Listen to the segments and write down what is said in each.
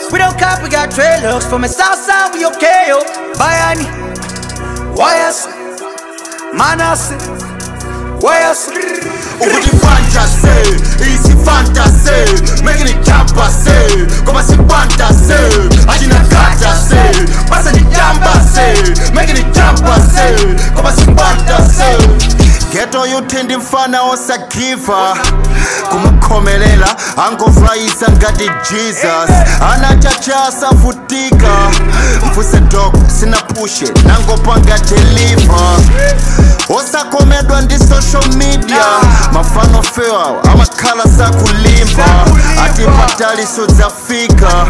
We don't cop, we got trailers. From the south side, we okay, yo. Bayani, wires, manas, wires. Ukuti fantasy, easy fantasy, making it campasy, como si fantasy, ajina fantasy, pasa ni campasy, making it campasy, como si fantasy. Ghetto yuthindi mfana osagiva kumkhomelela angofrayisa ngati Jesus anachachasa futika mfuse dog sinapushe nangopanga deliver osakomedwa ndi social media mafano fewa amakhala sakulimba ati pataliso zafika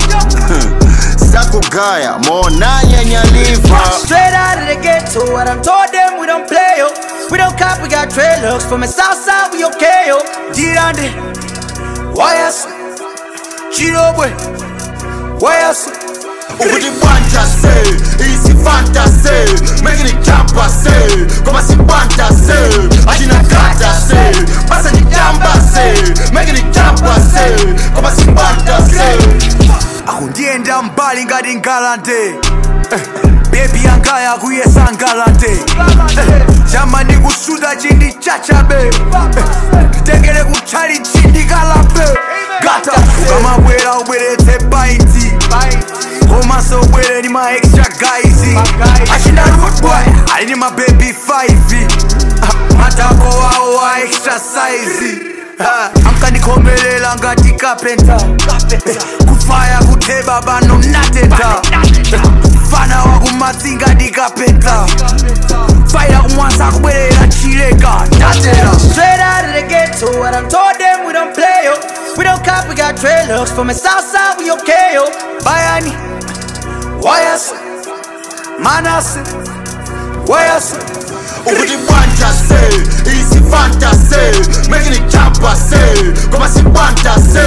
sakugaya monanya nyaliva. Straight out of the ghetto, what I'm told them, we don't play, yo. We don't cop, we got trailers. From the south side, we okay, yo. Dirande, wires, Chino boy, wires. Ukuti fantasy, easy fantasy, making it campasy, como si fantasy, ajina fantasy, pasa ni campasy, making it campasy, como si fantasy. Akundienda mbali ngati ngalande baby yangaya kuyesa ngalande chama ndikushuta chindi chachabe nditengere kuchali chindi kalabe gata ukamabwera ubweretse painti komanso ubwere ni ma extra guys achina rude boy ali ni ma baby 5 matako wawo wa extra size ankandikhomelela ngati kapenta kufaya kutheba bano nateta fana wakumatsinga ndikapenta faya kumwanza kubwerera chileka ndatera. Straight out of the ghetto, what I'm told them, we don't play, yo. We don't cop, we got trailers. From the south side, we okay, yo. Bayani, wires, manas, wires. Ukuti fantasy, easy fantasy, making it campasy, como si fantasy,